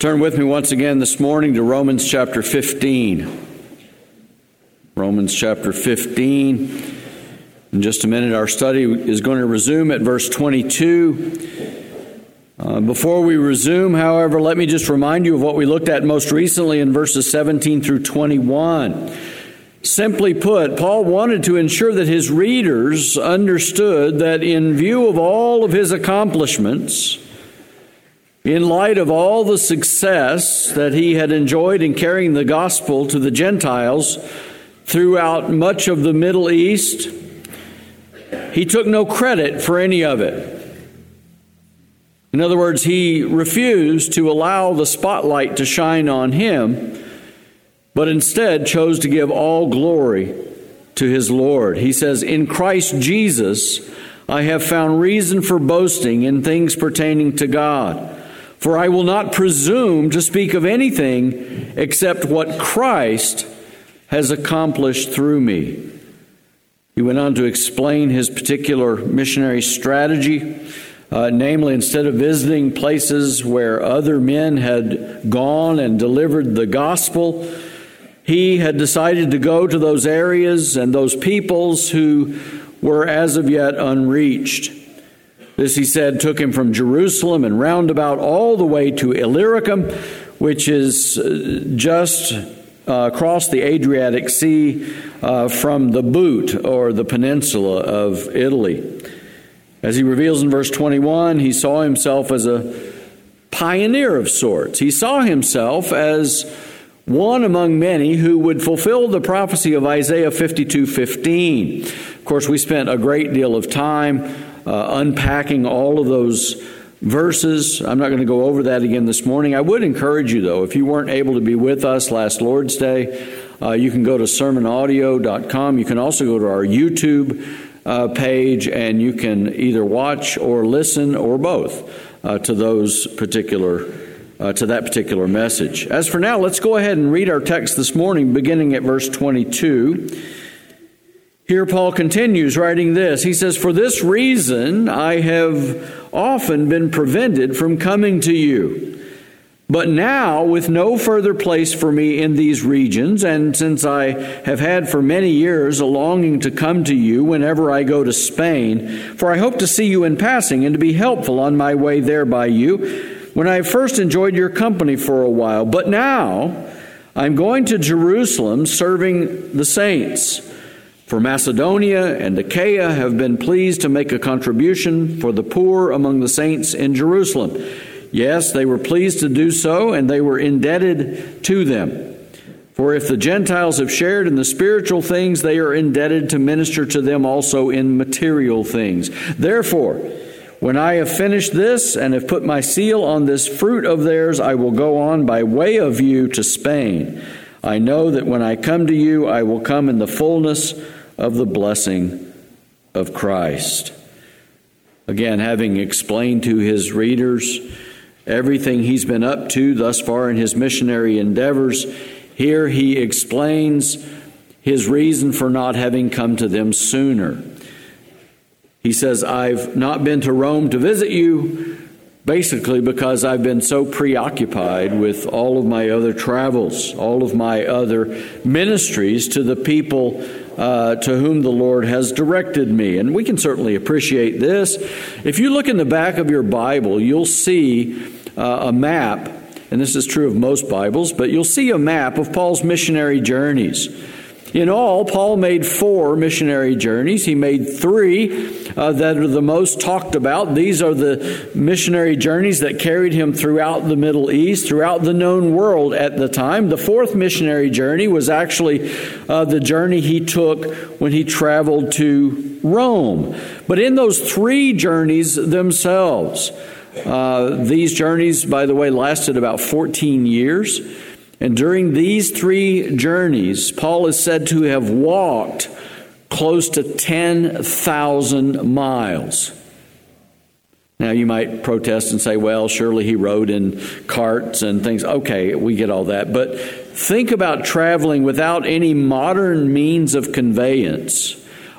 Turn with me once again this morning to Romans chapter 15. Romans chapter 15. In just a minute, our study is going to resume at verse 22. Before we resume, however, let me just remind you of what we looked at most recently in verses 17 through 21. Simply put, Paul wanted to ensure that his readers understood that in view of all of his accomplishments, in light of all the success that he had enjoyed in carrying the gospel to the Gentiles throughout much of the Middle East, he took no credit for any of it. In other words, he refused to allow the spotlight to shine on him, but instead chose to give all glory to his Lord. He says, "In Christ Jesus, I have found reason for boasting in things pertaining to God. For I will not presume to speak of anything except what Christ has accomplished through me." He went on to explain his particular missionary strategy, namely, instead of visiting places where other men had gone and delivered the gospel, he had decided to go to those areas and those peoples who were as of yet unreached. This, he said, took him from Jerusalem and roundabout all the way to Illyricum, which is just across the Adriatic Sea from the Boot, or the peninsula of Italy. As he reveals in verse 21, he saw himself as a pioneer of sorts. He saw himself as one among many who would fulfill the prophecy of Isaiah 52:15. Of course, we spent a great deal of time unpacking all of those verses. I'm not going to go over that again this morning. I would encourage you, though, if you weren't able to be with us last Lord's Day, you can go to sermonaudio.com. You can also go to our YouTube page, and you can either watch or listen or both to that particular message. As for now, let's go ahead and read our text this morning, beginning at verse 22. Here Paul continues writing this. He says, "For this reason I have often been prevented from coming to you. But now, with no further place for me in these regions, and since I have had for many years a longing to come to you whenever I go to Spain, for I hope to see you in passing and to be helpful on my way there by you, when I first enjoyed your company for a while. But now I'm going to Jerusalem serving the saints. For Macedonia and Achaia have been pleased to make a contribution for the poor among the saints in Jerusalem. Yes, they were pleased to do so, and they were indebted to them. For if the Gentiles have shared in the spiritual things, they are indebted to minister to them also in material things. Therefore, when I have finished this and have put my seal on this fruit of theirs, I will go on by way of you to Spain. I know that when I come to you, I will come in the fullness of the blessing of Christ." Again, having explained to his readers everything he's been up to thus far in his missionary endeavors, here he explains his reason for not having come to them sooner. He says, "I've not been to Rome to visit you, basically because I've been so preoccupied with all of my other travels, all of my other ministries to the people to whom the Lord has directed me." And we can certainly appreciate this. If you look in the back of your Bible, you'll see a map, and this is true of most Bibles, but you'll see a map of Paul's missionary journeys. In all, Paul made 4 missionary journeys. He made 3 that are the most talked about. These are the missionary journeys that carried him throughout the Middle East, throughout the known world at the time. The 4th missionary journey was actually the journey he took when he traveled to Rome. But in those 3 journeys themselves, these journeys, by the way, lasted about 14 years. And during these 3 journeys, Paul is said to have walked close to 10,000 miles. Now, you might protest and say, well, surely he rode in carts and things. Okay, we get all that. But think about traveling without any modern means of conveyance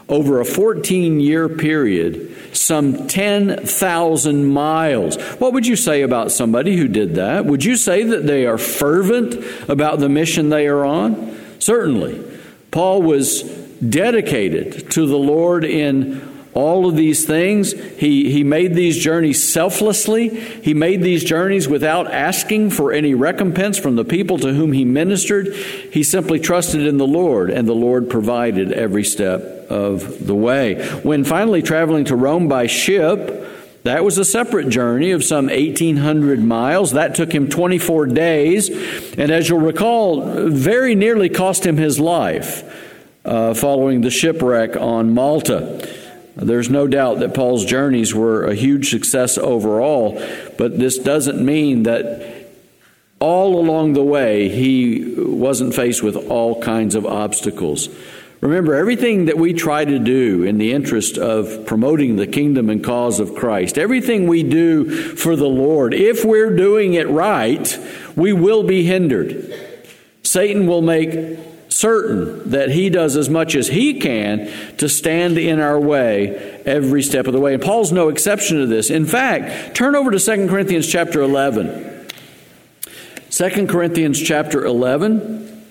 over a 14-year period, some 10,000 miles. What would you say about somebody who did that? Would you say that they are fervent about the mission they are on? Certainly. Paul was dedicated to the Lord in all of these things. He made these journeys selflessly. He made these journeys without asking for any recompense from the people to whom he ministered. He simply trusted in the Lord, and the Lord provided every step of the way. When finally traveling to Rome by ship, that was a separate journey of some 1,800 miles. That took him 24 days, and as you'll recall, very nearly cost him his life following the shipwreck on Malta. There's no doubt that Paul's journeys were a huge success overall, but this doesn't mean that all along the way he wasn't faced with all kinds of obstacles. Remember, everything that we try to do in the interest of promoting the kingdom and cause of Christ, everything we do for the Lord, if we're doing it right, we will be hindered. Satan will make certain that he does as much as he can to stand in our way every step of the way. And Paul's no exception to this. In fact, turn over to 2 Corinthians chapter 11. 2 Corinthians chapter 11.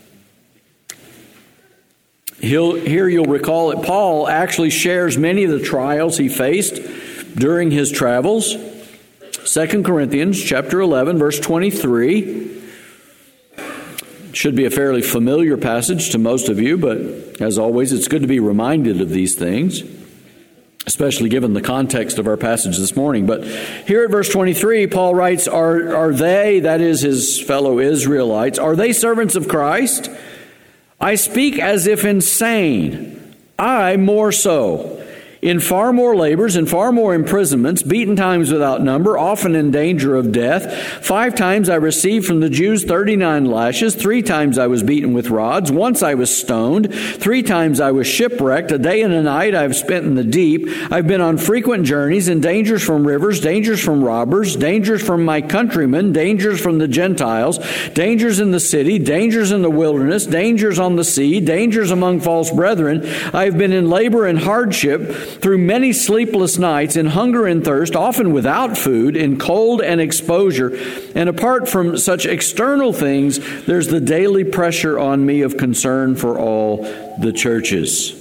Here you'll recall that Paul actually shares many of the trials he faced during his travels. 2 Corinthians chapter 11, verse 23. Should be a fairly familiar passage to most of you, but as always, it's good to be reminded of these things, especially given the context of our passage this morning. But here at verse 23, Paul writes, Are they, that is his fellow Israelites, are they servants of Christ? I speak as if insane, I more so. In far more labors, in far more imprisonments, beaten times without number, often in danger of death. 5 times I received from the Jews 39 lashes. 3 times I was beaten with rods. Once I was stoned. 3 times I was shipwrecked. A day and a night I have spent in the deep. I've been on frequent journeys, in dangers from rivers, dangers from robbers, dangers from my countrymen, dangers from the Gentiles, dangers in the city, dangers in the wilderness, dangers on the sea, dangers among false brethren. I have been in labor and hardship, through many sleepless nights, in hunger and thirst, often without food, in cold and exposure. And apart from such external things, there's the daily pressure on me of concern for all the churches.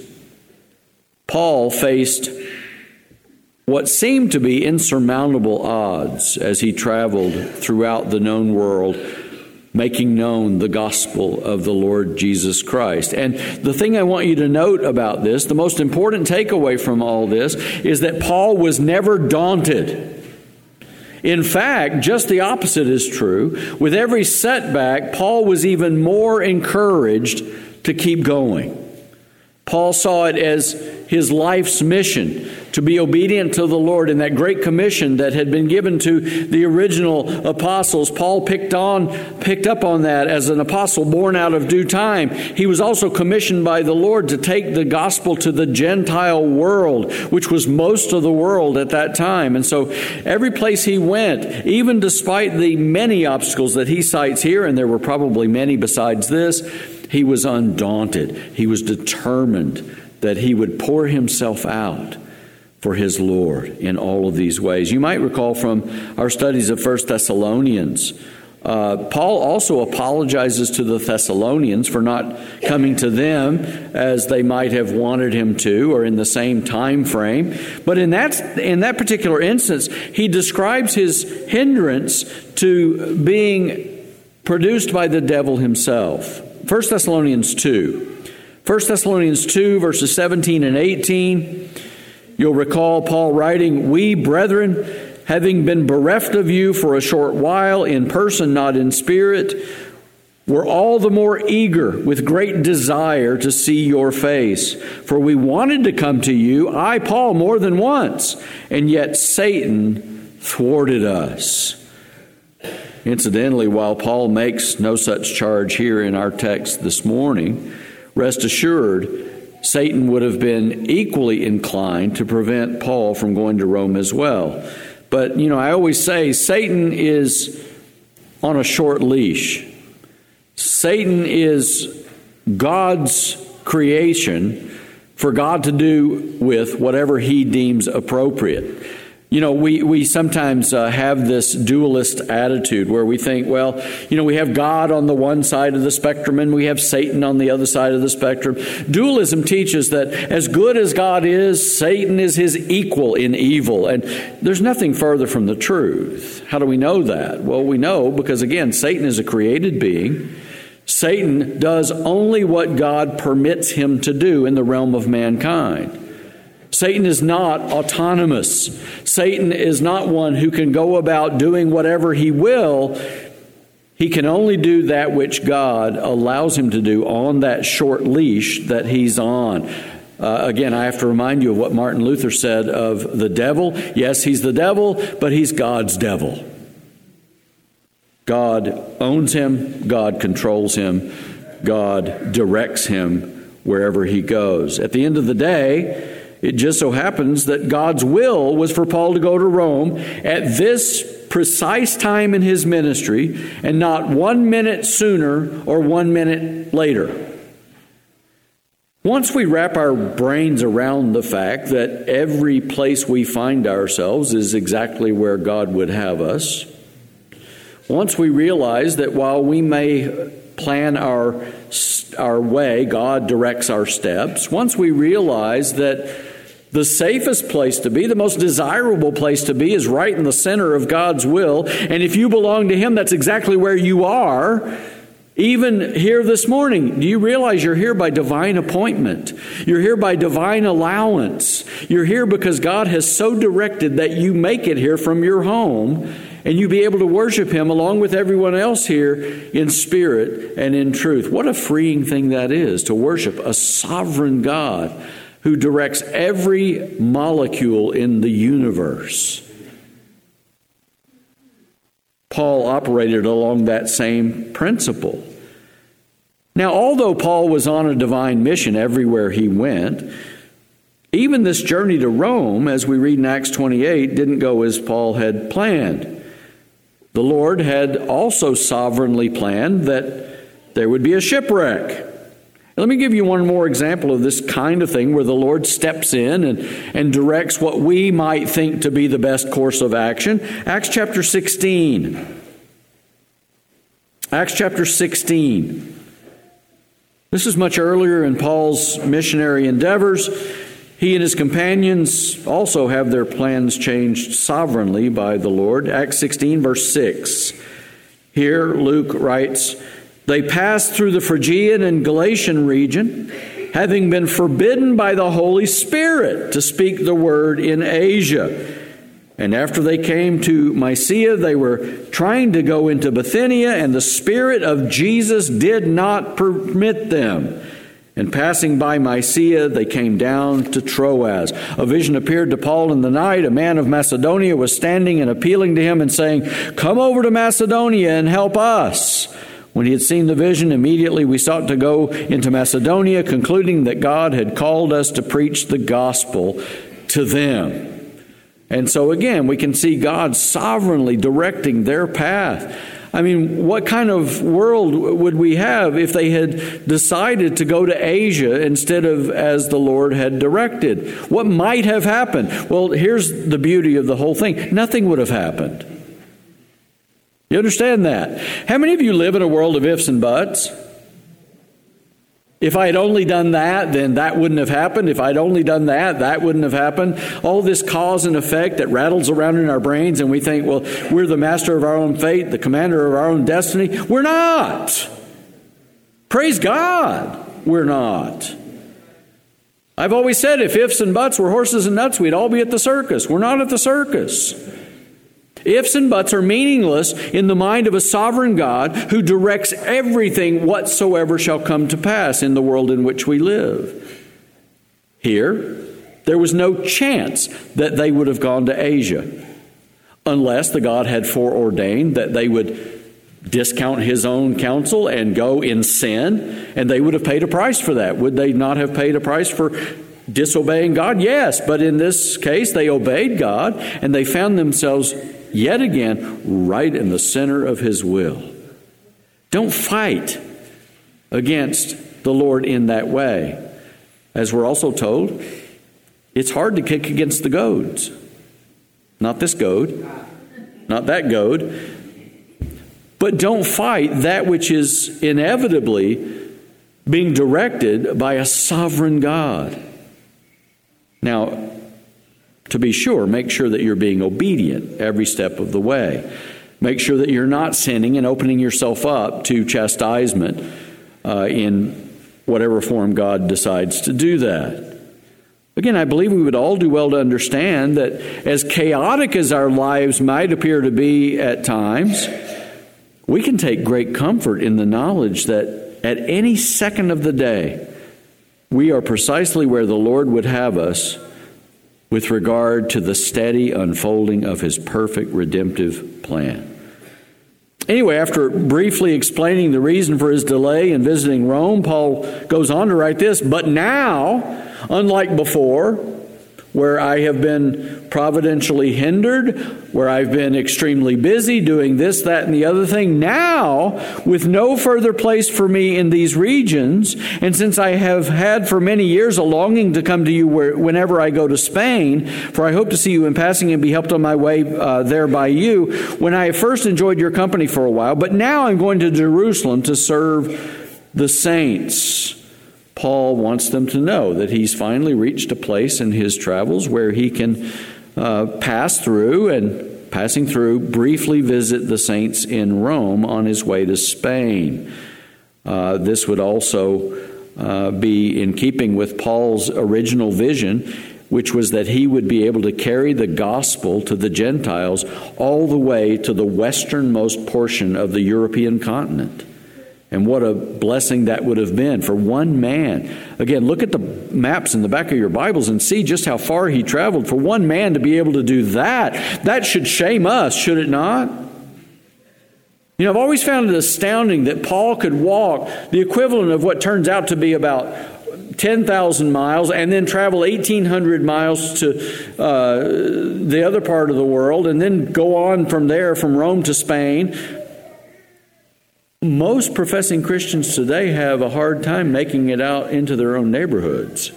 Paul faced what seemed to be insurmountable odds as he traveled throughout the known world, making known the gospel of the Lord Jesus Christ. And the thing I want you to note about this, the most important takeaway from all this, is that Paul was never daunted. In fact, just the opposite is true. With every setback, Paul was even more encouraged to keep going. Paul saw it as his life's mission to be obedient to the Lord in that great commission that had been given to the original apostles. Paul picked up on that as an apostle born out of due time. He was also commissioned by the Lord to take the gospel to the Gentile world, which was most of the world at that time. And so every place he went, even despite the many obstacles that he cites here, and there were probably many besides this, he was undaunted. He was determined that he would pour himself out for his Lord in all of these ways. You might recall from our studies of 1 Thessalonians, Paul also apologizes to the Thessalonians for not coming to them as they might have wanted him to, or in the same time frame. But in that particular instance, he describes his hindrance to being produced by the devil himself. 1 Thessalonians 2. 1 Thessalonians 2, verses 17 and 18. You'll recall Paul writing, "We, brethren, having been bereft of you for a short while, in person, not in spirit, were all the more eager with great desire to see your face. For we wanted to come to you, I, Paul, more than once, and yet Satan thwarted us." Incidentally, while Paul makes no such charge here in our text this morning, rest assured, Satan would have been equally inclined to prevent Paul from going to Rome as well. But, I always say Satan is on a short leash. Satan is God's creation for God to do with whatever he deems appropriate. You know, we sometimes have this dualist attitude where we think, well, you know, we have God on the one side of the spectrum and we have Satan on the other side of the spectrum. Dualism teaches that as good as God is, Satan is his equal in evil. And there's nothing further from the truth. How do we know that? Well, we know because, again, Satan is a created being. Satan does only what God permits him to do in the realm of mankind. Satan is not autonomous. Satan is not one who can go about doing whatever he will. He can only do that which God allows him to do on that short leash that he's on. Again, I have to remind you of what Martin Luther said of the devil. Yes, he's the devil, but he's God's devil. God owns him. God controls him. God directs him wherever he goes. At the end of the day, it just so happens that God's will was for Paul to go to Rome at this precise time in his ministry and not 1 minute sooner or 1 minute later. Once we wrap our brains around the fact that every place we find ourselves is exactly where God would have us, once we realize that while we may plan our way, God directs our steps, once we realize that the safest place to be, the most desirable place to be is right in the center of God's will. And if you belong to him, that's exactly where you are. Even here this morning, do you realize you're here by divine appointment? You're here by divine allowance. You're here because God has so directed that you make it here from your home and you be able to worship him along with everyone else here in spirit and in truth. What a freeing thing that is to worship a sovereign God who directs every molecule in the universe. Paul operated along that same principle. Now, although Paul was on a divine mission everywhere he went, even this journey to Rome, as we read in Acts 28, didn't go as Paul had planned. The Lord had also sovereignly planned that there would be a shipwreck. Let me give you one more example of this kind of thing where the Lord steps in and directs what we might think to be the best course of action. Acts chapter 16. Acts chapter 16. This is much earlier in Paul's missionary endeavors. He and his companions also have their plans changed sovereignly by the Lord. Acts 16, verse 6. Here Luke writes, "They passed through the Phrygian and Galatian region, having been forbidden by the Holy Spirit to speak the word in Asia. And after they came to Mysia, they were trying to go into Bithynia, and the Spirit of Jesus did not permit them. And passing by Mysia, they came down to Troas. A vision appeared to Paul in the night. A man of Macedonia was standing and appealing to him and saying, 'Come over to Macedonia and help us.' When he had seen the vision, immediately we sought to go into Macedonia, concluding that God had called us to preach the gospel to them." And so again, we can see God sovereignly directing their path. I mean, what kind of world would we have if they had decided to go to Asia instead of as the Lord had directed? What might have happened? Well, here's the beauty of the whole thing. Nothing would have happened. You understand that? How many of you live in a world of ifs and buts? If I had only done that, then that wouldn't have happened. If I'd only done that, that wouldn't have happened. All this cause and effect that rattles around in our brains, and we think, well, we're the master of our own fate, the commander of our own destiny. We're not. Praise God, we're not. I've always said if ifs and buts were horses and nuts, we'd all be at the circus. We're not at the circus. Ifs and buts are meaningless in the mind of a sovereign God who directs everything whatsoever shall come to pass in the world in which we live. Here, there was no chance that they would have gone to Asia unless the God had foreordained that they would discount his own counsel and go in sin, and they would have paid a price for that. Would they not have paid a price for disobeying God? Yes, but in this case, they obeyed God, and they found themselves yet again right in the center of his will. Don't fight against the Lord in that way. as we're also told, it's hard to kick against the goads. Not this goad, not that goad. But don't fight that which is inevitably being directed by a sovereign God. Now, to be sure, make sure that you're being obedient every step of the way. Make sure that you're not sinning and opening yourself up to chastisement in whatever form God decides to do that. Again, I believe we would all do well to understand that as chaotic as our lives might appear to be at times, we can take great comfort in the knowledge that at any second of the day, we are precisely where the Lord would have us with regard to the steady unfolding of His perfect redemptive plan. Anyway, after briefly explaining the reason for his delay in visiting Rome, Paul goes on to write this, "But now, unlike before, where I have been providentially hindered, where I've been extremely busy doing this, that, and the other thing, now, with no further place for me in these regions, and since I have had for many years a longing to come to you whenever I go to Spain, for I hope to see you in passing and be helped on my way there by you, when I first enjoyed your company for a while, but now I'm going to Jerusalem to serve the saints." Paul wants them to know that he's finally reached a place in his travels where he can pass through and, passing through, briefly visit the saints in Rome on his way to Spain. This would also be in keeping with Paul's original vision, which was that he would be able to carry the gospel to the Gentiles all the way to the westernmost portion of the European continent. And what a blessing that would have been for one man. Again, look at the maps in the back of your Bibles and see just how far he traveled. For one man to be able to do that, that should shame us, should it not? You know, I've always found it astounding that Paul could walk the equivalent of what turns out to be about 10,000 miles and then travel 1,800 miles to the other part of the world and then go on from there, from Rome to Spain. Most professing Christians today have a hard time making it out into their own neighborhoods.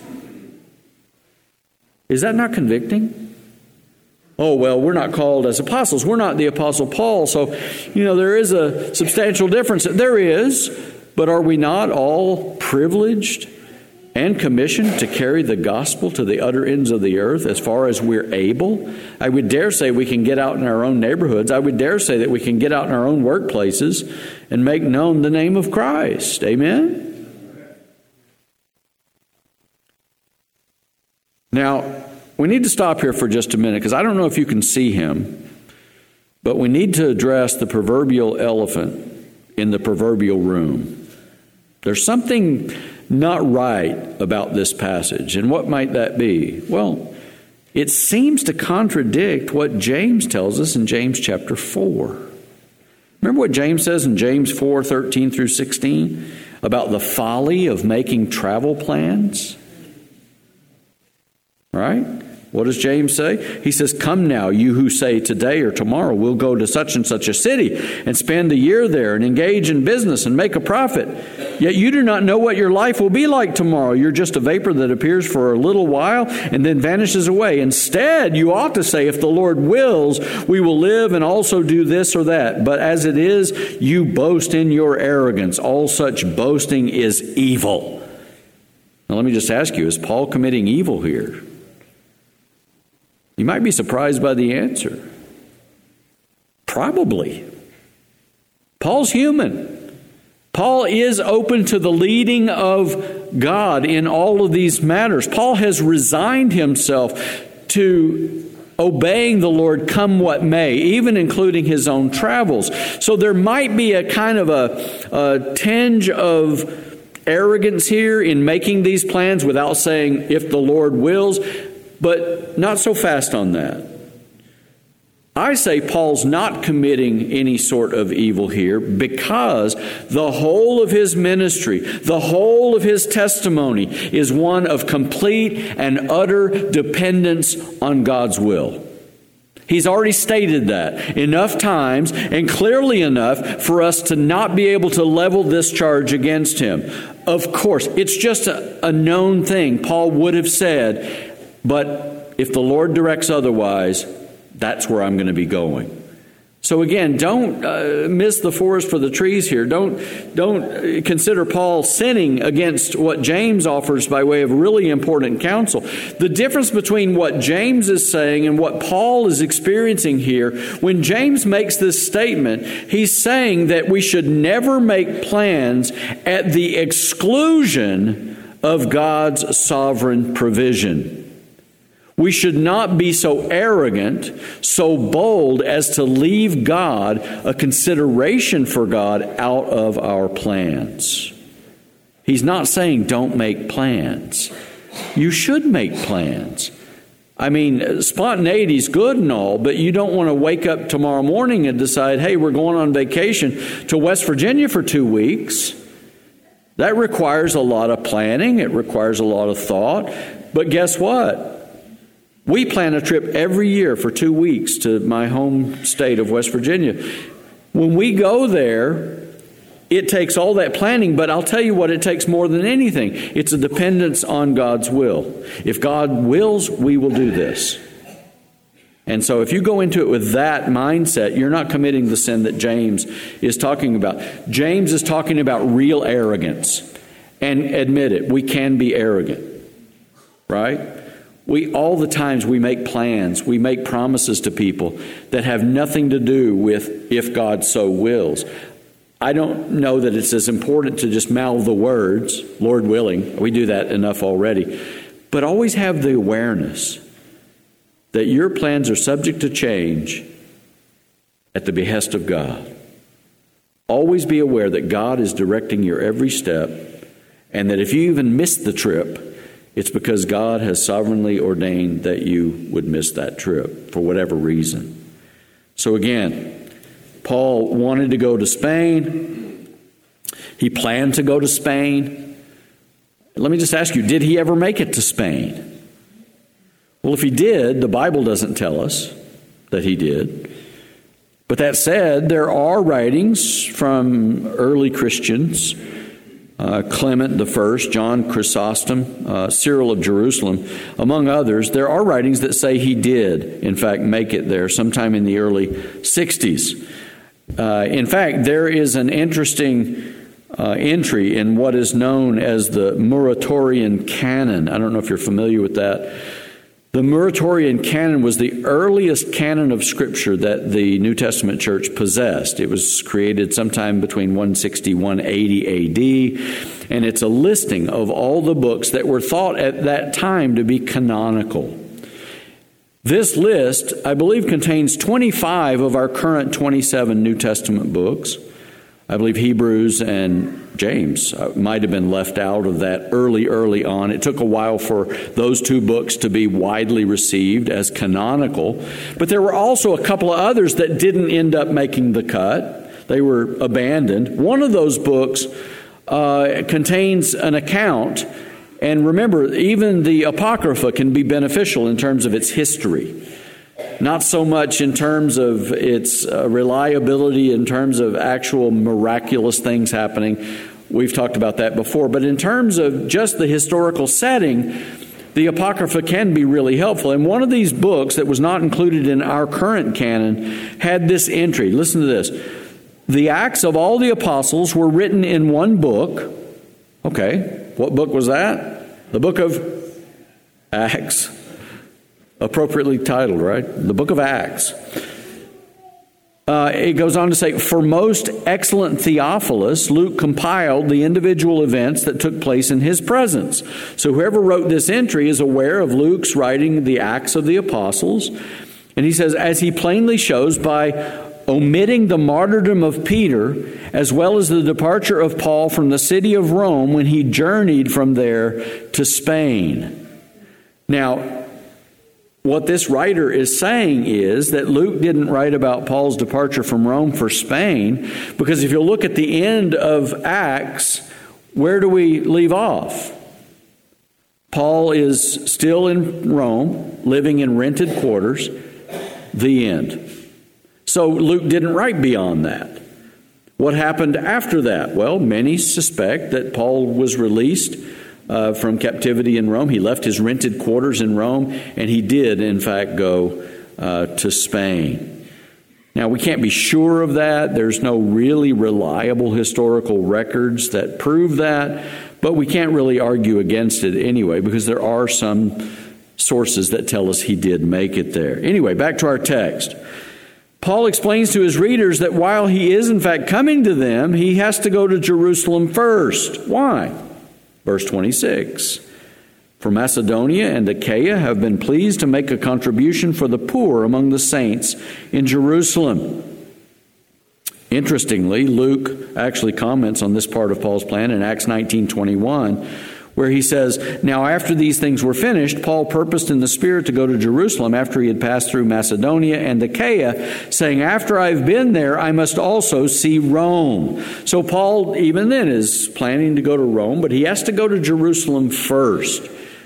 Is that not convicting? Oh, well, we're not called as apostles. We're not the Apostle Paul. So, there is a substantial difference. There is, but are we not all privileged and commissioned to carry the gospel to the utter ends of the earth as far as we're able? I would dare say we can get out in our own neighborhoods. I would dare say that we can get out in our own workplaces and make known the name of Christ. Amen? Now, we need to stop here for just a minute because I don't know if you can see him, but we need to address the proverbial elephant in the proverbial room. There's something not right about this passage. And what might that be? Well, it seems to contradict what James tells us in James chapter 4. Remember what James says in James 4:13 through 16 about the folly of making travel plans? Right? What does James say? He says, "Come now, you who say today or tomorrow we'll go to such and such a city and spend a year there and engage in business and make a profit. Yet you do not know what your life will be like tomorrow. You're just a vapor that appears for a little while and then vanishes away. Instead, you ought to say, if the Lord wills, we will live and also do this or that. But as it is, you boast in your arrogance. All such boasting is evil." Now let me just ask you, is Paul committing evil here? You might be surprised by the answer. Probably. Paul's human. Paul is open to the leading of God in all of these matters. Paul has resigned himself to obeying the Lord come what may, even including his own travels. So there might be a kind of a tinge of arrogance here in making these plans without saying, if the Lord wills, but not so fast on that. I say Paul's not committing any sort of evil here because the whole of his ministry, the whole of his testimony is one of complete and utter dependence on God's will. He's already stated that enough times and clearly enough for us to not be able to level this charge against him. Of course, it's just a known thing. Paul would have said, but if the Lord directs otherwise, that's where I'm going to be going. So again, don't miss the forest for the trees here. Don't consider Paul sinning against what James offers by way of really important counsel. The difference between what James is saying and what Paul is experiencing here, when James makes this statement, he's saying that we should never make plans at the exclusion of God's sovereign provision. We should not be so arrogant, so bold as to leave God, a consideration for God, out of our plans. He's not saying don't make plans. You should make plans. I mean, spontaneity is good and all, but you don't want to wake up tomorrow morning and decide, hey, we're going on vacation to West Virginia for 2 weeks. That requires a lot of planning. It requires a lot of thought. But guess what? We plan a trip every year for 2 weeks to my home state of West Virginia. When we go there, it takes all that planning, but I'll tell you what it takes more than anything. It's a dependence on God's will. If God wills, we will do this. And so if you go into it with that mindset, you're not committing the sin that James is talking about. James is talking about real arrogance. And admit it, we can be arrogant, right? All the times we make plans, we make promises to people that have nothing to do with if God so wills. I don't know that it's as important to just mouth the words, Lord willing. We do that enough already. But always have the awareness that your plans are subject to change at the behest of God. Always be aware that God is directing your every step, and that if you even miss the trip, it's because God has sovereignly ordained that you would miss that trip for whatever reason. So again, Paul wanted to go to Spain. He planned to go to Spain. Let me just ask you, did he ever make it to Spain? Well, if he did, the Bible doesn't tell us that he did. But that said, there are writings from early Christians, Clement I, John Chrysostom, Cyril of Jerusalem, among others. There are writings that say he did, in fact, make it there sometime in the early 60s. In fact, there is an interesting entry in what is known as the Muratorian Canon. I don't know if you're familiar with that. The Muratorian Canon was the earliest canon of Scripture that the New Testament church possessed. It was created sometime between 160 and 180 AD, and it's a listing of all the books that were thought at that time to be canonical. This list, I believe, contains 25 of our current 27 New Testament books. I believe Hebrews and James might have been left out of that early on. It took a while for those two books to be widely received as canonical. But there were also a couple of others that didn't end up making the cut. They were abandoned. One of those books contains an account. And remember, even the Apocrypha can be beneficial in terms of its history. Not so much in terms of its reliability, in terms of actual miraculous things happening. We've talked about that before. But in terms of just the historical setting, the Apocrypha can be really helpful. And one of these books that was not included in our current canon had this entry. Listen to this. The Acts of all the apostles were written in one book. Okay, what book was that? The book of Acts. Appropriately titled, right? The book of Acts. It goes on to say, for most excellent Theophilus, Luke compiled the individual events that took place in his presence. So whoever wrote this entry is aware of Luke's writing the Acts of the Apostles. And he says, as he plainly shows by omitting the martyrdom of Peter, as well as the departure of Paul from the city of Rome when he journeyed from there to Spain. Now, what this writer is saying is that Luke didn't write about Paul's departure from Rome for Spain, because if you look at the end of Acts, where do we leave off? Paul is still in Rome, living in rented quarters. The end. So Luke didn't write beyond that. What happened after that? Well, many suspect that Paul was released from captivity in Rome. He left his rented quarters in Rome, and he did, in fact, go to Spain. Now, we can't be sure of that. There's no really reliable historical records that prove that, but we can't really argue against it anyway, because there are some sources that tell us he did make it there. Anyway, back to our text. Paul explains to his readers that while he is in fact coming to them, he has to go to Jerusalem first. Why? Verse 26. For Macedonia and Achaia have been pleased to make a contribution for the poor among the saints in Jerusalem. Interestingly, Luke actually comments on this part of Paul's plan in Acts 19:21, where he says, "Now after these things were finished, Paul purposed in the Spirit to go to Jerusalem after he had passed through Macedonia and Achaia, saying, 'After I've been there, I must also see Rome.'" So Paul, even then, is planning to go to Rome, but he has to go to Jerusalem first.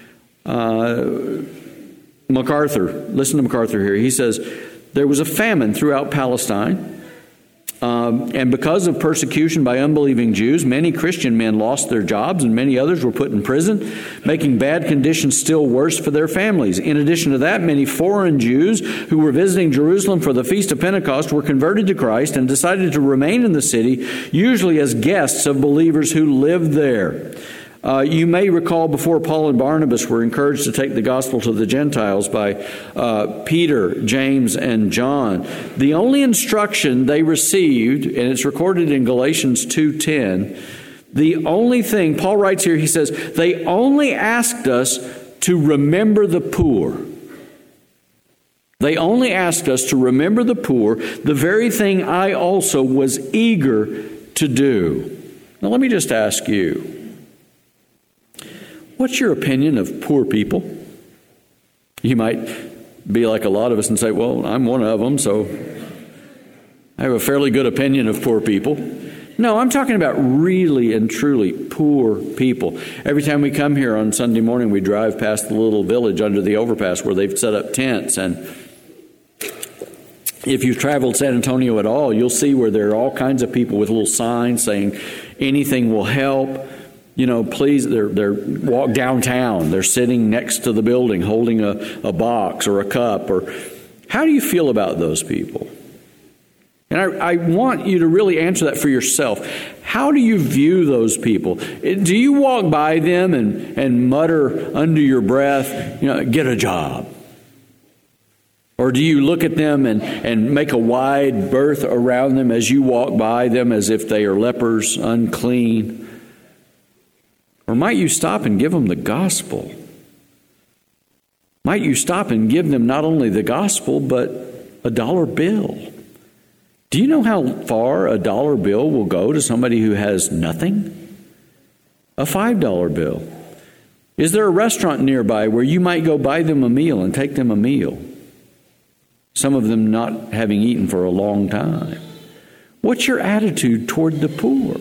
MacArthur, listen to MacArthur here. He says, "There was a famine throughout Palestine. And because of persecution by unbelieving Jews, many Christian men lost their jobs and many others were put in prison, making bad conditions still worse for their families. In addition to that, many foreign Jews who were visiting Jerusalem for the Feast of Pentecost were converted to Christ and decided to remain in the city, usually as guests of believers who lived there. You may recall before Paul and Barnabas were encouraged to take the gospel to the Gentiles by Peter, James, and John. The only instruction they received, and it's recorded in Galatians 2:10, the only thing, Paul writes here, he says, they only asked us to remember the poor. They only asked us to remember the poor, the very thing I also was eager to do. Now let me just ask you, what's your opinion of poor people? You might be like a lot of us and say, well, I'm one of them, so I have a fairly good opinion of poor people. No, I'm talking about really and truly poor people. Every time we come here on Sunday morning, we drive past the little village under the overpass where they've set up tents. And if you've traveled San Antonio at all, you'll see where there are all kinds of people with little signs saying anything will help. You know, please, they're walk downtown. They're sitting next to the building holding a box or a cup. Or how do you feel about those people? And I want you to really answer that for yourself. How do you view those people? Do you walk by them and mutter under your breath, get a job? Or do you look at them and make a wide berth around them as you walk by them as if they are lepers, unclean? Or might you stop and give them the gospel? Might you stop and give them not only the gospel, but a dollar bill? Do you know how far a dollar bill will go to somebody who has nothing? A $5 bill. Is there a restaurant nearby where you might go buy them a meal and take them a meal? Some of them not having eaten for a long time. What's your attitude toward the poor?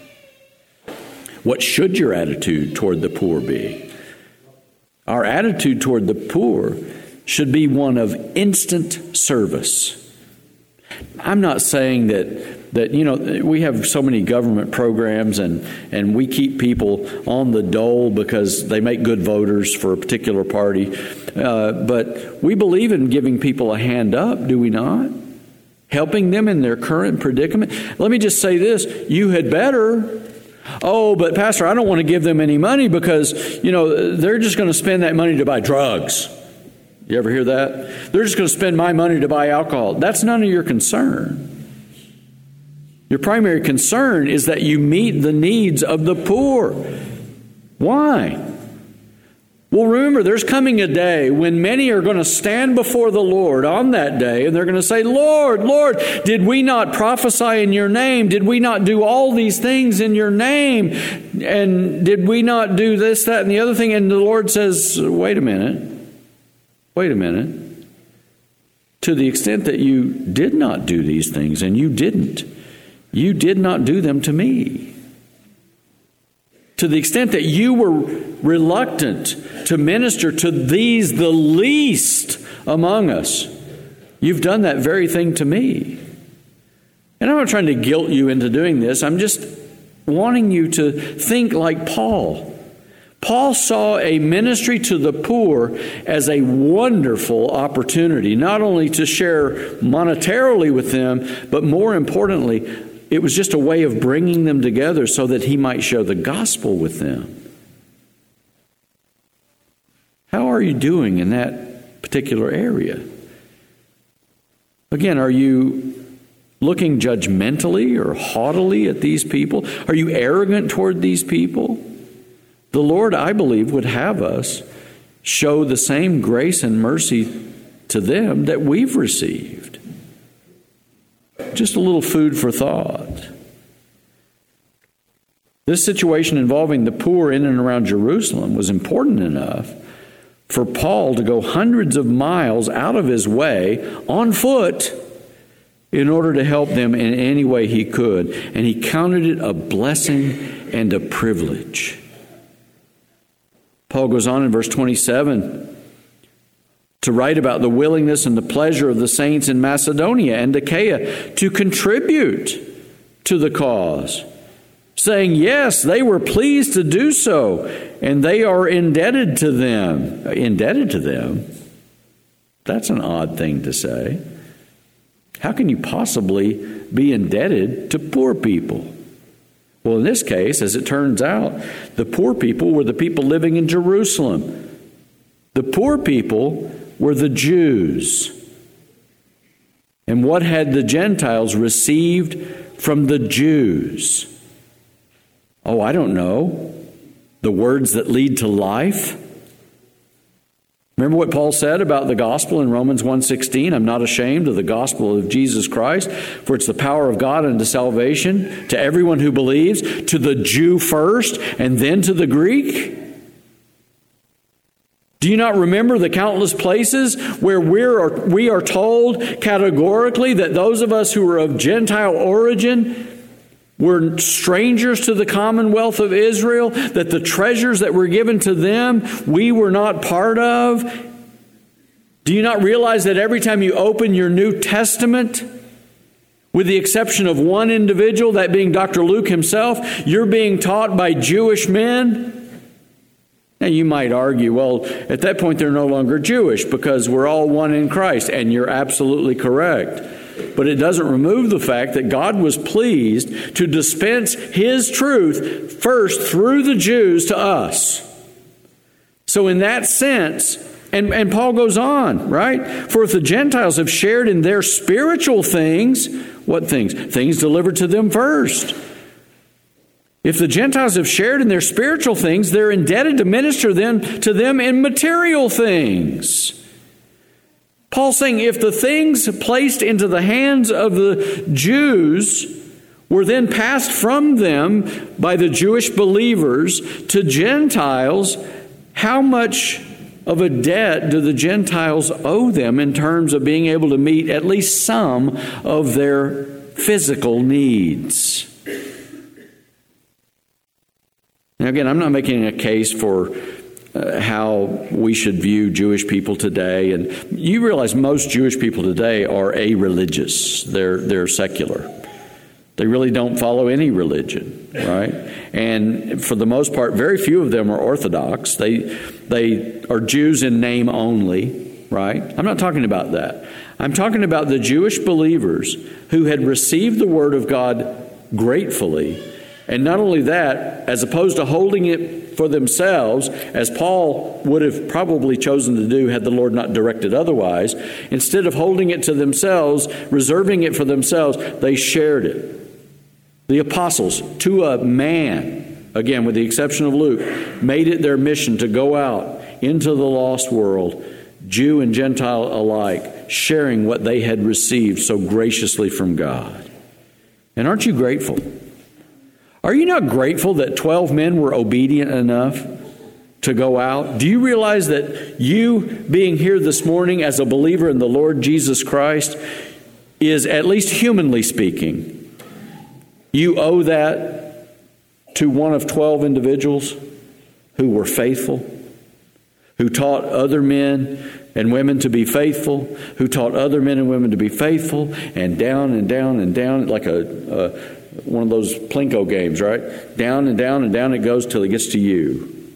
What should your attitude toward the poor be? Our attitude toward the poor should be one of instant service. I'm not saying that we have so many government programs and we keep people on the dole because they make good voters for a particular party. But we believe in giving people a hand up, do we not? Helping them in their current predicament. Let me just say this, you had better. Oh, but Pastor, I don't want to give them any money because, they're just going to spend that money to buy drugs. You ever hear that? They're just going to spend my money to buy alcohol. That's none of your concern. Your primary concern is that you meet the needs of the poor. Why? Well, remember, there's coming a day when many are going to stand before the Lord on that day, and they're going to say, Lord, Lord, did we not prophesy in your name? Did we not do all these things in your name? And did we not do this, that, and the other thing? And the Lord says, wait a minute. To the extent that you did not do these things, and you did not do them to me. To the extent that you were reluctant to minister to these, the least among us, You've done that very thing to me. And I'm not trying to guilt you into doing this. I'm just wanting you to think like Paul. Paul saw a ministry to the poor as a wonderful opportunity, not only to share monetarily with them, but more importantly, it was just a way of bringing them together so that he might share the gospel with them. How are you doing in that particular area? Again, are you looking judgmentally or haughtily at these people? Are you arrogant toward these people? The Lord, I believe, would have us show the same grace and mercy to them that we've received. Just a little food for thought. This situation involving the poor in and around Jerusalem was important enough for Paul to go hundreds of miles out of his way on foot in order to help them in any way he could. And he counted it a blessing and a privilege. Paul goes on in verse 27 to write about the willingness and the pleasure of the saints in Macedonia and Achaia to contribute to the cause, saying, yes, they were pleased to do so, and they are indebted to them. Indebted to them? That's an odd thing to say. How can you possibly be indebted to poor people? Well, in this case, as it turns out, the poor people were the people living in Jerusalem. The poor people were the Jews. And what had the Gentiles received from the Jews? Oh, I don't know. The words that lead to life. Remember what Paul said about the gospel in Romans 1:16? I'm not ashamed of the gospel of Jesus Christ, for it's the power of God unto salvation to everyone who believes, to the Jew first and then to the Greek. Do you not remember the countless places where we are told categorically that those of us who are of Gentile origin were strangers to the commonwealth of Israel, that the treasures that were given to them, we were not part of? Do you not realize that every time you open your New Testament, with the exception of one individual, that being Dr. Luke himself, you're being taught by Jewish men? Now you might argue, well, at that point they're no longer Jewish because we're all one in Christ, and you're absolutely correct. But it doesn't remove the fact that God was pleased to dispense His truth first through the Jews to us. So in that sense, and Paul goes on, right? For if the Gentiles have shared in their spiritual things, what things? Things delivered to them first. If the Gentiles have shared in their spiritual things, they're indebted to minister to them in material things. Paul's saying if the things placed into the hands of the Jews were then passed from them by the Jewish believers to Gentiles, how much of a debt do the Gentiles owe them in terms of being able to meet at least some of their physical needs? Now again, I'm not making a case for how we should view Jewish people today. And you realize most Jewish people today are a-religious. They're secular. They really don't follow any religion, right? And for the most part, very few of them are Orthodox. They are Jews in name only, right? I'm not talking about that. I'm talking about the Jewish believers who had received the Word of God gratefully. And not only that, as opposed to holding it for themselves, as Paul would have probably chosen to do had the Lord not directed otherwise, instead of holding it to themselves, reserving it for themselves, they shared it. The apostles, to a man, again with the exception of Luke, made it their mission to go out into the lost world, Jew and Gentile alike, sharing what they had received so graciously from God. And aren't you grateful? Are you not grateful that 12 men were obedient enough to go out? Do you realize that you being here this morning as a believer in the Lord Jesus Christ is, at least humanly speaking, you owe that to one of 12 individuals who were faithful, who taught other men and women to be faithful, who taught other men and women to be faithful, and down and down and down, like one of those Plinko games, right? Down and down and down it goes till it gets to you.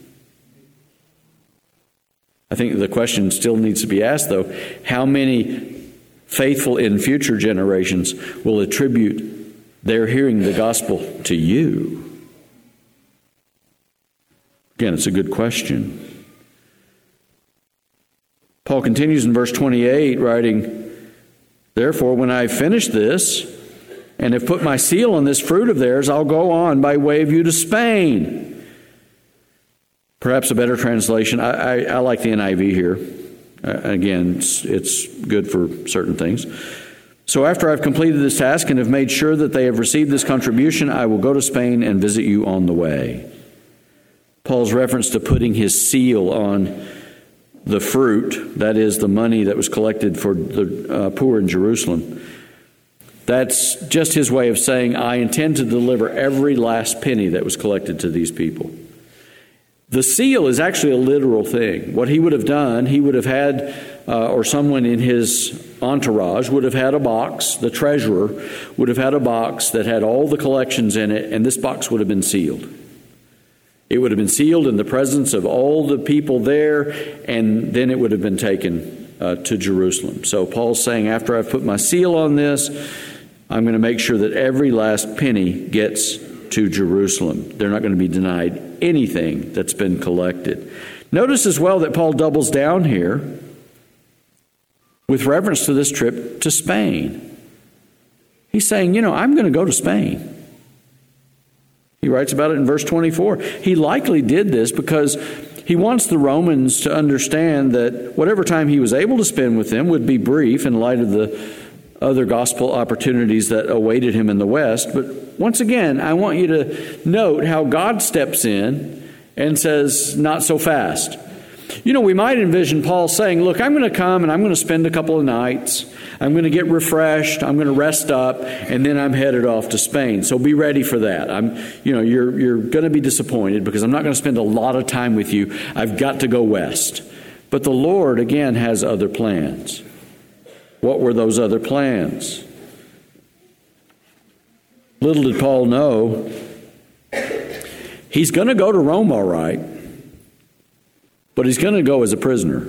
I think the question still needs to be asked, though, how many faithful in future generations will attribute their hearing the gospel to you? Again, it's a good question. Paul continues in verse 28, writing, "Therefore, when I finish this, and have put my seal on this fruit of theirs, I'll go on by way of you to Spain." Perhaps a better translation. I like the NIV here. Again, it's good for certain things. "So after I've completed this task and have made sure that they have received this contribution, I will go to Spain and visit you on the way." Paul's reference to putting his seal on the fruit, that is the money that was collected for the poor in Jerusalem, that's just his way of saying, I intend to deliver every last penny that was collected to these people. The seal is actually a literal thing. What he would have done, he would have had, or someone in his entourage would have had a box, the treasurer would have had a box that had all the collections in it, and this box would have been sealed. It would have been sealed in the presence of all the people there, and then it would have been taken to Jerusalem. So Paul's saying, after I've put my seal on this, I'm going to make sure that every last penny gets to Jerusalem. They're not going to be denied anything that's been collected. Notice as well that Paul doubles down here with reference to this trip to Spain. He's saying, I'm going to go to Spain. He writes about it in verse 24. He likely did this because he wants the Romans to understand that whatever time he was able to spend with them would be brief in light of the other gospel opportunities that awaited him in the West. But once again, I want you to note how God steps in and says, not so fast. We might envision Paul saying, look, I'm going to come and I'm going to spend a couple of nights. I'm going to get refreshed. I'm going to rest up, and then I'm headed off to Spain. So be ready for that. You're going to be disappointed because I'm not going to spend a lot of time with you. I've got to go west. But the Lord, again, has other plans. What were those other plans? Little did Paul know, he's going to go to Rome, all right, but he's going to go as a prisoner.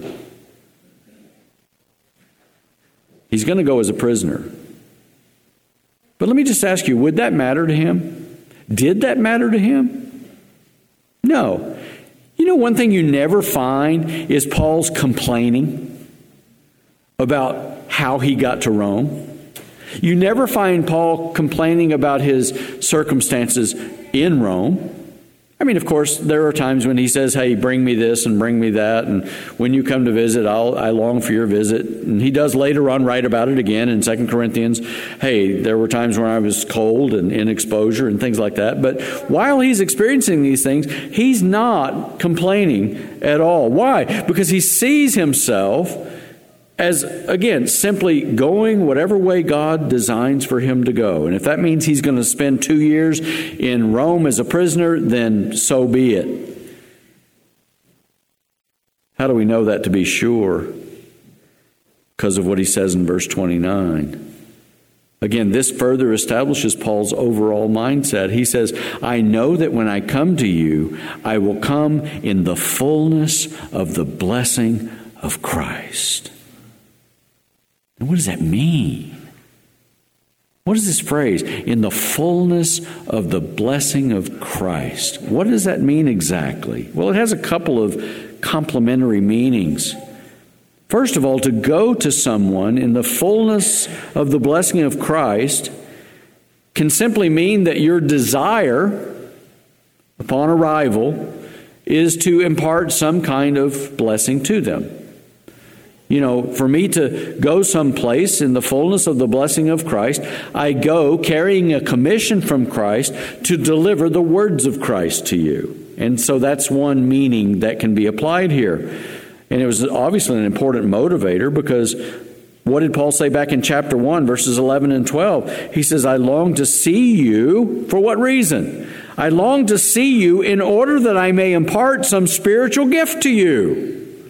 He's going to go as a prisoner. But let me just ask you, would that matter to him? Did that matter to him? No. One thing you never find is Paul's complaining about how he got to Rome. You never find Paul complaining about his circumstances in Rome. Of course, there are times when he says, hey, bring me this and bring me that, and when you come to visit, I long for your visit. And he does later on write about it again in 2 Corinthians. Hey, there were times when I was cold and in exposure and things like that. But while he's experiencing these things, he's not complaining at all. Why? Because he sees himself as, again, simply going whatever way God designs for him to go. And if that means he's going to spend 2 years in Rome as a prisoner, then so be it. How do we know that to be sure? Because of what he says in verse 29. Again, this further establishes Paul's overall mindset. He says, I know that when I come to you, I will come in the fullness of the blessing of Christ. And what does that mean? What is this phrase? In the fullness of the blessing of Christ. What does that mean exactly? Well, it has a couple of complementary meanings. First of all, to go to someone in the fullness of the blessing of Christ can simply mean that your desire upon arrival is to impart some kind of blessing to them. For me to go someplace in the fullness of the blessing of Christ, I go carrying a commission from Christ to deliver the words of Christ to you. And so that's one meaning that can be applied here. And it was obviously an important motivator because what did Paul say back in chapter 1, verses 11 and 12? He says, I long to see you. For what reason? I long to see you in order that I may impart some spiritual gift to you.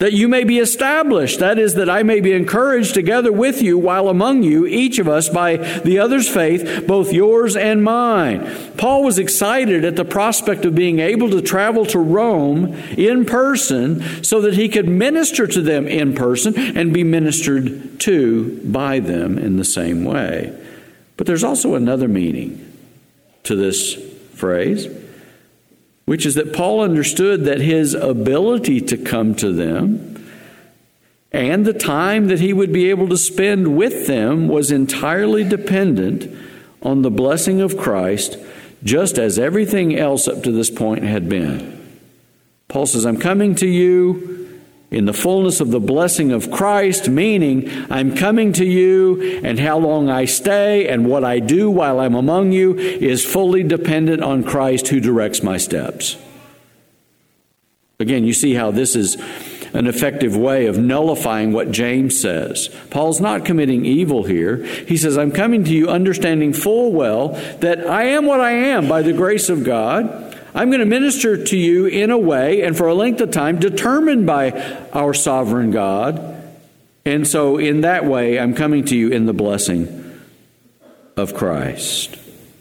that you may be established. That is, that I may be encouraged together with you while among you, each of us by the other's faith, both yours and mine. Paul was excited at the prospect of being able to travel to Rome in person so that he could minister to them in person and be ministered to by them in the same way. But there's also another meaning to this phrase, which is that Paul understood that his ability to come to them and the time that he would be able to spend with them was entirely dependent on the blessing of Christ, just as everything else up to this point had been. Paul says, I'm coming to you in the fullness of the blessing of Christ, meaning I'm coming to you, and how long I stay and what I do while I'm among you is fully dependent on Christ who directs my steps. Again, you see how this is an effective way of nullifying what James says. Paul's not committing evil here. He says, I'm coming to you understanding full well that I am what I am by the grace of God. I'm going to minister to you in a way and for a length of time determined by our sovereign God. And so in that way, I'm coming to you in the blessing of Christ.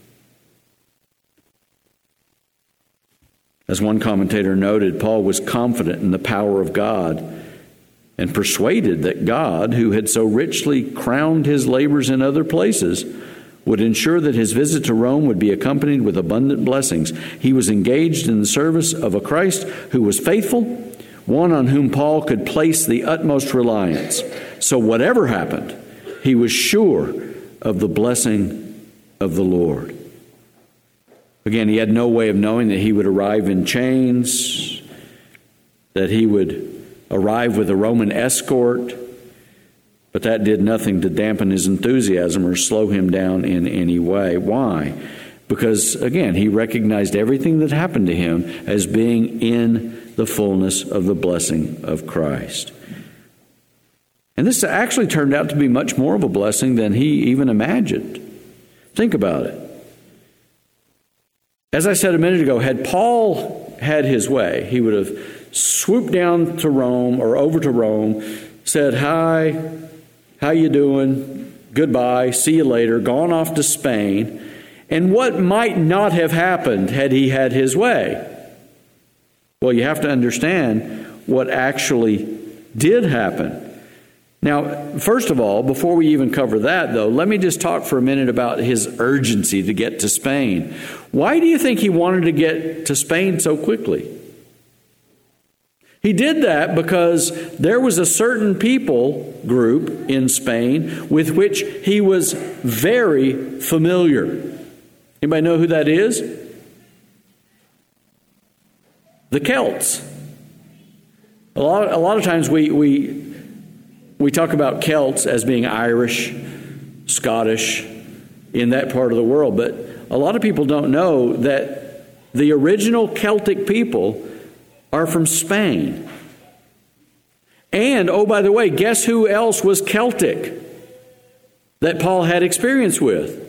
As one commentator noted, Paul was confident in the power of God and persuaded that God, who had so richly crowned his labors in other places, would ensure that his visit to Rome would be accompanied with abundant blessings. He was engaged in the service of a Christ who was faithful, one on whom Paul could place the utmost reliance. So whatever happened, he was sure of the blessing of the Lord. Again, he had no way of knowing that he would arrive in chains, that he would arrive with a Roman escort, but that did nothing to dampen his enthusiasm or slow him down in any way. Why? Because, again, he recognized everything that happened to him as being in the fullness of the blessing of Christ. And this actually turned out to be much more of a blessing than he even imagined. Think about it. As I said a minute ago, had Paul had his way, he would have swooped down to Rome or over to Rome, said, hi, how you doing? Goodbye, see you later, gone off to Spain. And what might not have happened had he had his way? Well, you have to understand what actually did happen. Now, first of all, before we even cover that, though, let me just talk for a minute about his urgency to get to Spain. Why do you think he wanted to get to Spain so quickly? He did that because there was a certain people group in Spain with which he was very familiar. Anybody know who that is? The Celts. A lot of times we talk about Celts as being Irish, Scottish, in that part of the world, but a lot of people don't know that the original Celtic people are from Spain. And, oh, by the way, guess who else was Celtic that Paul had experience with?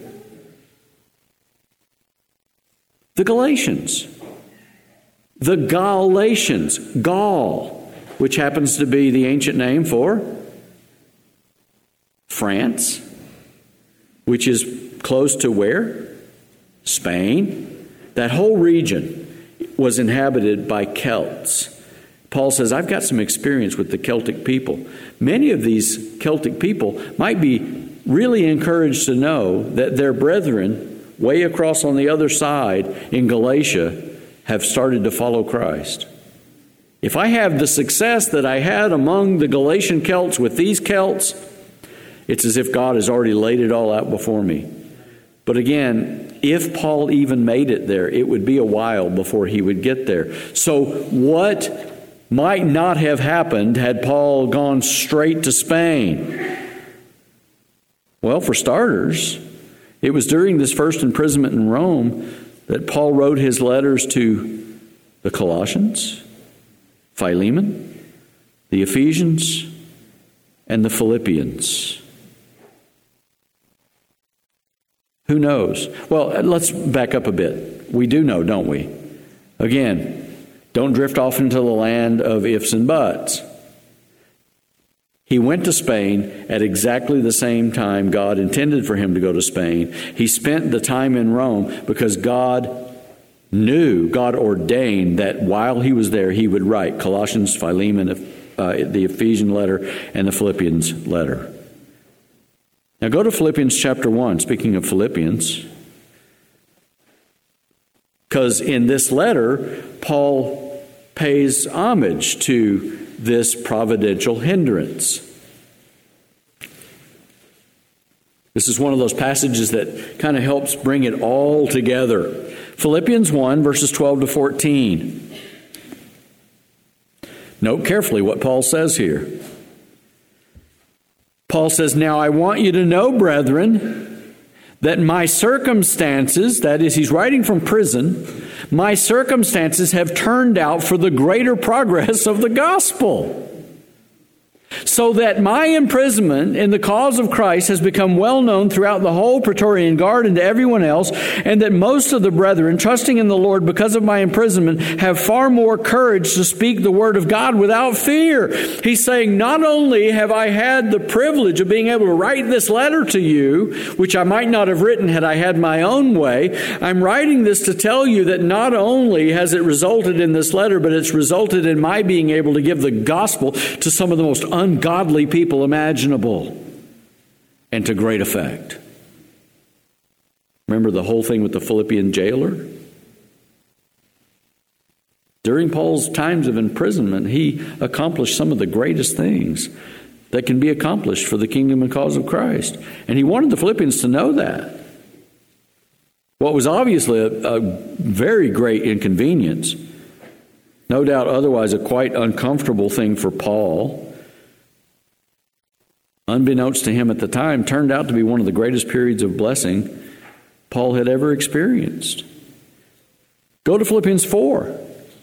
The Galatians. The Galatians. Gaul, which happens to be the ancient name for France, which is close to where? Spain. That whole region was inhabited by Celts. Paul says, I've got some experience with the Celtic people. Many of these Celtic people might be really encouraged to know that their brethren way across on the other side in Galatia have started to follow Christ. If I have the success that I had among the Galatian Celts with these Celts, it's as if God has already laid it all out before me. But again, if Paul even made it there, it would be a while before he would get there. So what might not have happened had Paul gone straight to Spain? Well, for starters, it was during this first imprisonment in Rome that Paul wrote his letters to the Colossians, Philemon, the Ephesians, and the Philippians. Who knows? Well, let's back up a bit. We do know, don't we? Again, don't drift off into the land of ifs and buts. He went to Spain at exactly the same time God intended for him to go to Spain. He spent the time in Rome because God ordained that while he was there, he would write Colossians, Philemon, the Ephesian letter, and the Philippians letter. Now go to Philippians chapter 1, speaking of Philippians, because in this letter, Paul pays homage to this providential hindrance. This is one of those passages that kind of helps bring it all together. Philippians 1, verses 12 to 14. Note carefully what Paul says here. Paul says, "Now I want you to know, brethren, that my circumstances," that is, he's writing from prison, "my circumstances have turned out for the greater progress of the gospel, so that my imprisonment in the cause of Christ has become well known throughout the whole Praetorian Guard and to everyone else, and that most of the brethren, trusting in the Lord because of my imprisonment, have far more courage to speak the word of God without fear." He's saying, not only have I had the privilege of being able to write this letter to you, which I might not have written had I had my own way, I'm writing this to tell you that not only has it resulted in this letter, but it's resulted in my being able to give the gospel to some of the most ungodly people imaginable, and to great effect. Remember the whole thing with the Philippian jailer? During Paul's times of imprisonment, he accomplished some of the greatest things that can be accomplished for the kingdom and cause of Christ. And he wanted the Philippians to know that. What was obviously a very great inconvenience, no doubt otherwise a quite uncomfortable thing for Paul, unbeknownst to him at the time, turned out to be one of the greatest periods of blessing Paul had ever experienced. Go to Philippians 4.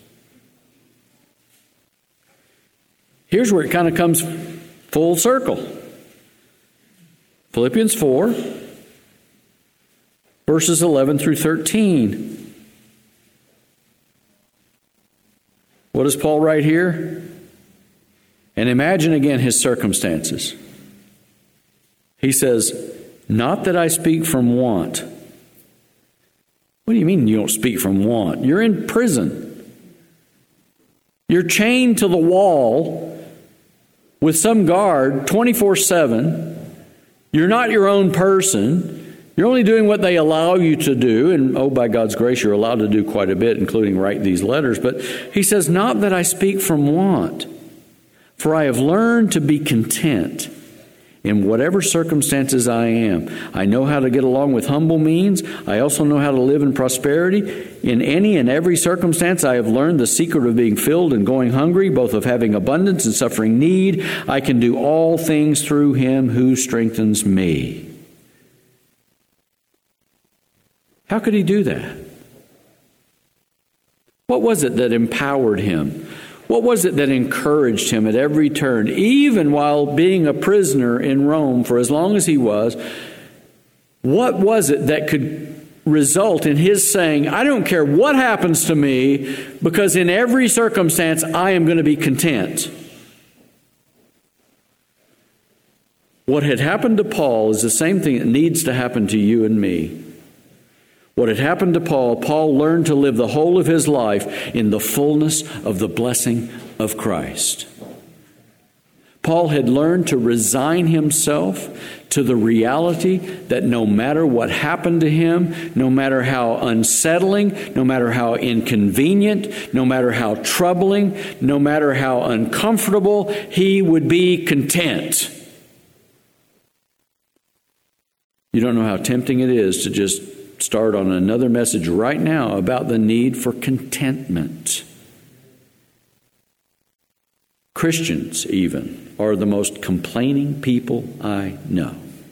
Here's where it kind of comes full circle. Philippians 4, verses 11 through 13. What does Paul write here? And imagine again his circumstances. He says, "Not that I speak from want." What do you mean you don't speak from want? You're in prison. You're chained to the wall with some guard 24/7. You're not your own person. You're only doing what they allow you to do. And by God's grace, you're allowed to do quite a bit, including write these letters. But he says, "Not that I speak from want, for I have learned to be content in whatever circumstances I am. I know how to get along with humble means. I also know how to live in prosperity. In any and every circumstance, I have learned the secret of being filled and going hungry, both of having abundance and suffering need. I can do all things through him who strengthens me." How could he do that? What was it that empowered him? What was it that encouraged him at every turn, even while being a prisoner in Rome for as long as he was? What was it that could result in his saying, "I don't care what happens to me, because in every circumstance I am going to be content"? What had happened to Paul is the same thing that needs to happen to you and me. What had happened to Paul, Paul learned to live the whole of his life in the fullness of the blessing of Christ. Paul had learned to resign himself to the reality that no matter what happened to him, no matter how unsettling, no matter how inconvenient, no matter how troubling, no matter how uncomfortable, he would be content. You don't know how tempting it is to just start on another message right now about the need for contentment. Christians, even, are the most complaining people I know.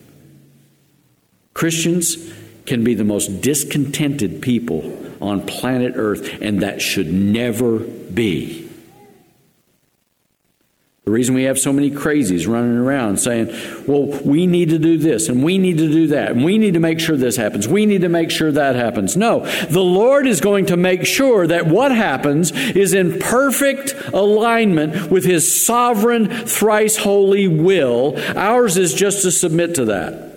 Christians can be the most discontented people on planet Earth, and that should never be. The reason we have so many crazies running around saying, well, we need to do this, and we need to do that, and we need to make sure this happens. We need to make sure that happens. No, the Lord is going to make sure that what happens is in perfect alignment with His sovereign, thrice holy will. Ours is just to submit to that.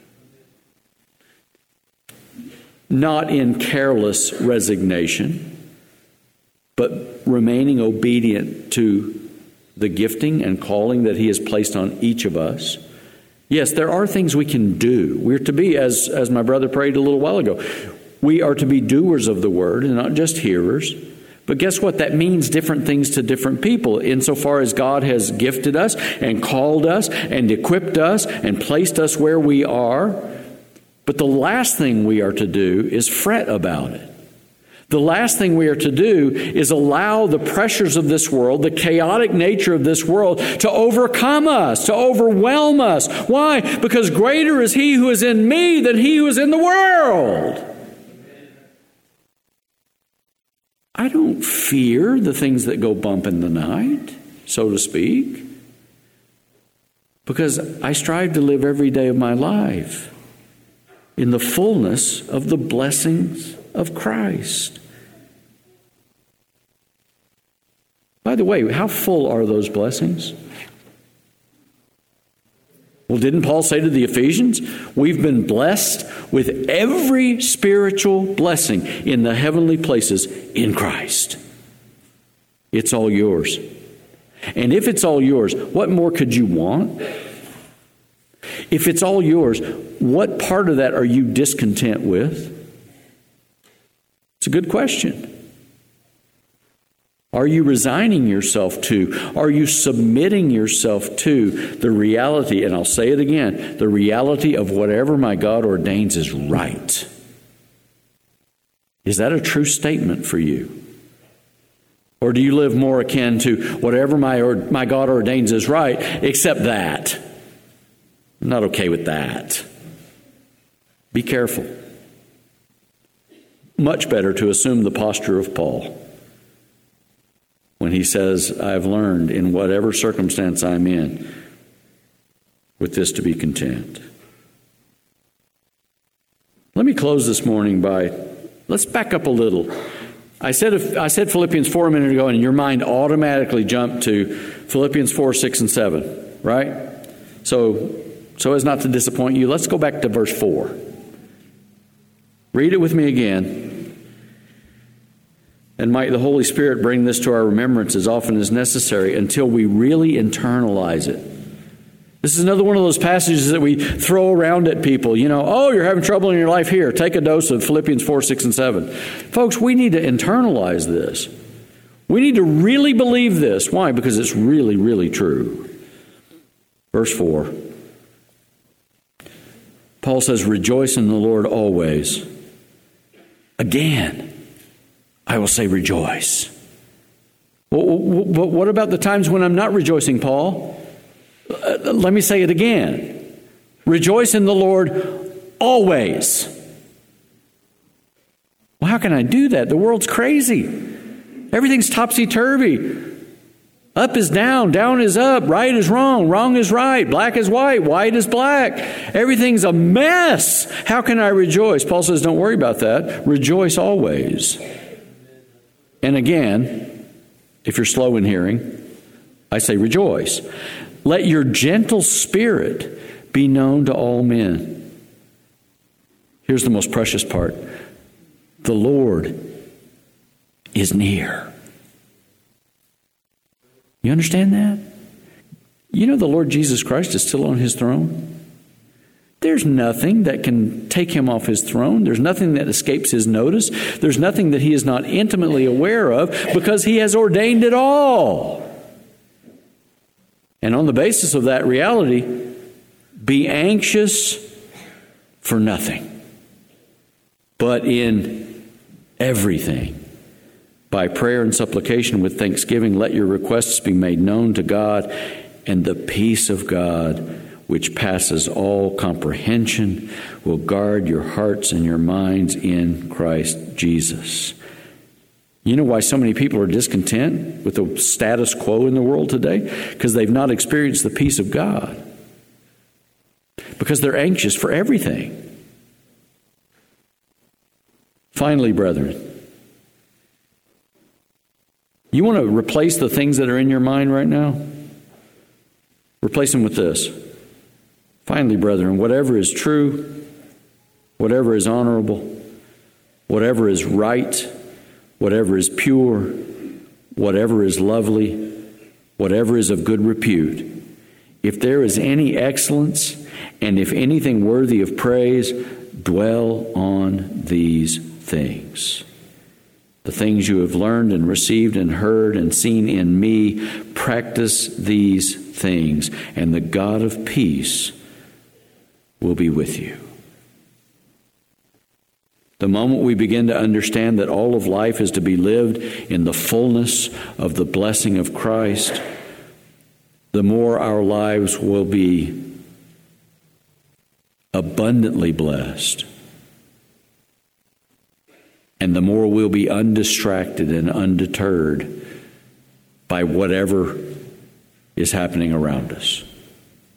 Not in careless resignation, but remaining obedient to the gifting and calling that He has placed on each of us. Yes, there are things we can do. We're to be, as my brother prayed a little while ago, we are to be doers of the word and not just hearers. But guess what? That means different things to different people insofar as God has gifted us and called us and equipped us and placed us where we are. But the last thing we are to do is fret about it. The last thing we are to do is allow the pressures of this world, the chaotic nature of this world, to overcome us, to overwhelm us. Why? Because greater is He who is in me than he who is in the world. I don't fear the things that go bump in the night, so to speak, because I strive to live every day of my life in the fullness of the blessings of Christ. By the way, how full are those blessings? Well, didn't Paul say to the Ephesians, we've been blessed with every spiritual blessing in the heavenly places in Christ. It's all yours. And if it's all yours, what more could you want? If it's all yours, what part of that are you discontent with? It's a good question. Are you resigning yourself to? Are you submitting yourself to the reality, and I'll say it again, the reality of whatever my God ordains is right? Is that a true statement for you? Or do you live more akin to whatever my God ordains is right, except that? I'm not okay with that. Be careful. Much better to assume the posture of Paul when he says, I've learned in whatever circumstance I'm in with this to be content. Let me close this morning by, let's back up a little. I said Philippians 4 a minute ago, and your mind automatically jumped to Philippians 4, 6, and 7, right? So as not to disappoint you, let's go back to verse 4. Read it with me again. And might the Holy Spirit bring this to our remembrance as often as necessary until we really internalize it. This is another one of those passages that we throw around at people. You know, oh, you're having trouble in your life here. Take a dose of Philippians 4, 6, and 7. Folks, we need to internalize this. We need to really believe this. Why? Because it's really, really true. Verse 4. Paul says, rejoice in the Lord always. Again, I will say rejoice. Well, what about the times when I'm not rejoicing, Paul? Let me say it again. Rejoice in the Lord always. Well, how can I do that? The world's crazy. Everything's topsy-turvy. Up is down, down is up, right is wrong, wrong is right, black is white, white is black. Everything's a mess. How can I rejoice? Paul says, don't worry about that. Rejoice always. And again, if you're slow in hearing, I say rejoice. Let your gentle spirit be known to all men. Here's the most precious part. The Lord is near. You understand that? You know the Lord Jesus Christ is still on His throne? There's nothing that can take Him off His throne. There's nothing that escapes His notice. There's nothing that He is not intimately aware of because He has ordained it all. And on the basis of that reality, be anxious for nothing, but in everything. By prayer and supplication with thanksgiving, let your requests be made known to God, and the peace of God, which passes all comprehension, will guard your hearts and your minds in Christ Jesus. You know why so many people are discontent with the status quo in the world today? Because they've not experienced the peace of God. Because they're anxious for everything. Finally, brethren, you want to replace the things that are in your mind right now? Replace them with this. Finally, brethren, whatever is true, whatever is honorable, whatever is right, whatever is pure, whatever is lovely, whatever is of good repute, if there is any excellence, and if anything worthy of praise, dwell on these things. The things you have learned and received and heard and seen in me, practice these things, and the God of peace will be with you. The moment we begin to understand that all of life is to be lived in the fullness of the blessing of Christ, the more our lives will be abundantly blessed. And the more we'll be undistracted and undeterred by whatever is happening around us.